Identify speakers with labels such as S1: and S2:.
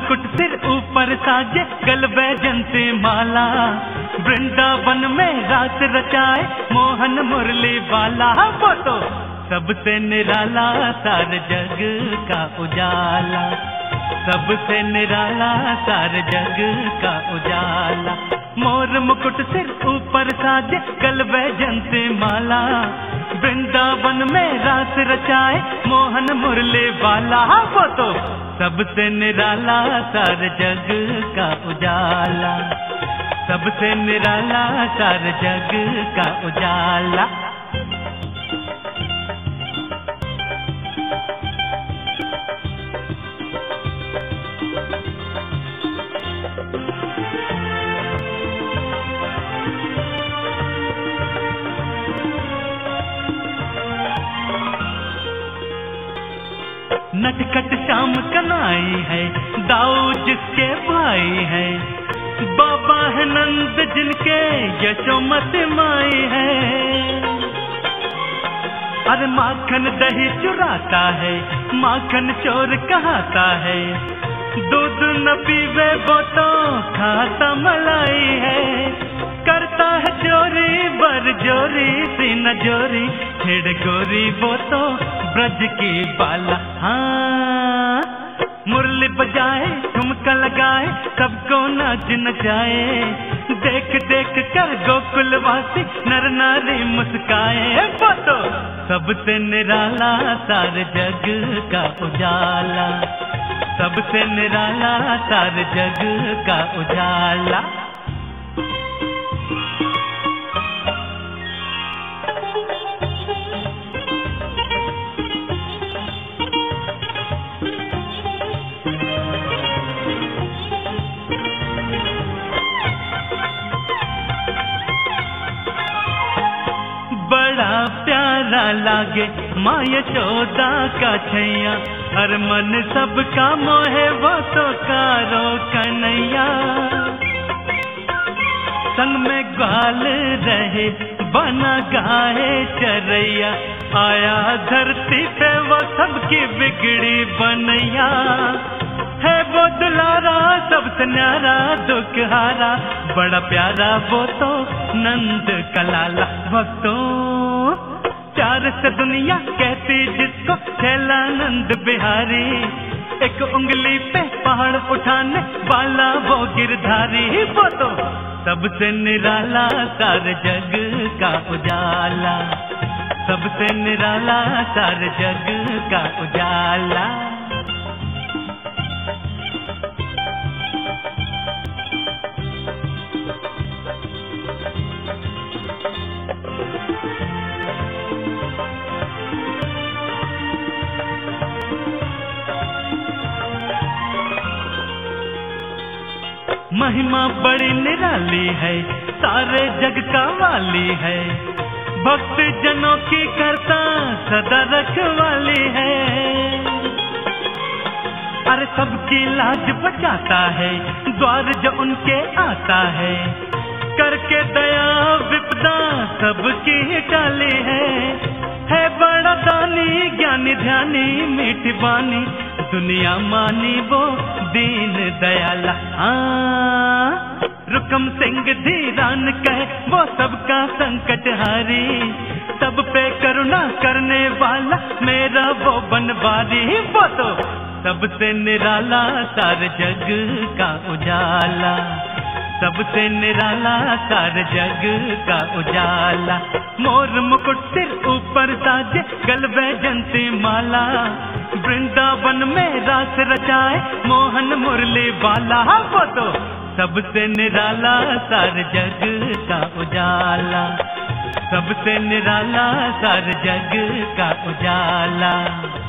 S1: मुकुट सिर ऊपर साजे, गल वैजंती माला। वृंदावन में रास रचाए मोहन मुरली वाला। वो तो सबसे निराला सारे जग का उजाला, सबसे निराला सारे जग का उजाला। मोर मुकुट सिर ऊपर साजे, गल वैजंती माला। वृंदावन में रास रचाए मोहन मुरली वाला। वो तो सबसे निराला सारे जग का उजाला, सबसे निराला सारे जग का उजाला। नटखट श्याम कन्हैया है, दाऊ जिसके भाई है। बाबा है नंद जिनके यशोमती माई है। अरे माखन दही चुराता है, माखन चोर कहता है। दूध न पीवे वो तो खाता मलाई है। करता है चोरी बर जोरी सीना जोरी, छेड़ गोरी वो तो ब्रज की बाला। हाँ मुरली बजाए ठुमका लगाए, सबको नाच नचाए। देख देख कर गोकुलवासी नर नारी मुस्काए। वो तो सबसे निराला सारे जग का उजाला, सबसे निराला सारे जग का उजाला। बड़ा प्यारा लागे माँ यशोदा का छैया। हर मन सबका मोहे वो तो कारो कन्हैया। संग में ग्वाल रहे बना गाए चरैया। आया धरती पे वो सबकी बिगड़ी बनैया। है वो दुलारा सबसे न्यारा दुखहारा, बड़ा प्यारा वो तो नंद का लाला। भक्तों प्यार से दुनिया कहती जिसको छैला नंद बिहारी। एक उंगली पे पहाड़ उठाने वाला वो गिरधारी। वो तो सबसे निराला सारे जग का उजाला, सबसे निराला सारे जग का उजाला। महिमा बड़ी निराली है, सारे जग का वाली है। भक्त जनों की करता सदा रखवाली है। अरे सबकी लाज बचाता है, द्वार जो उनके आता है। करके दया विपदा सबकी टाली है बड़ा दानी ज्ञानी ध्यानी मीठी बानी। दुनिया मानी वो दीन दयाला। रुकम सिंह धीरान कहे वो सबका संकट हारी। सब पे करुणा करने वाला मेरा वो बनवारी। वो तो सबसे निराला सारे जग का उजाला, सबसे निराला सारे जग का उजाला। मोर मुकुट सिर ऊपर साजे, गल वैजंती माला। वृंदावन में रास रचाए मोहन मुरली वाला। वो तो सबसे निराला सारे जग का उजाला, सबसे निराला सारे जग का उजाला।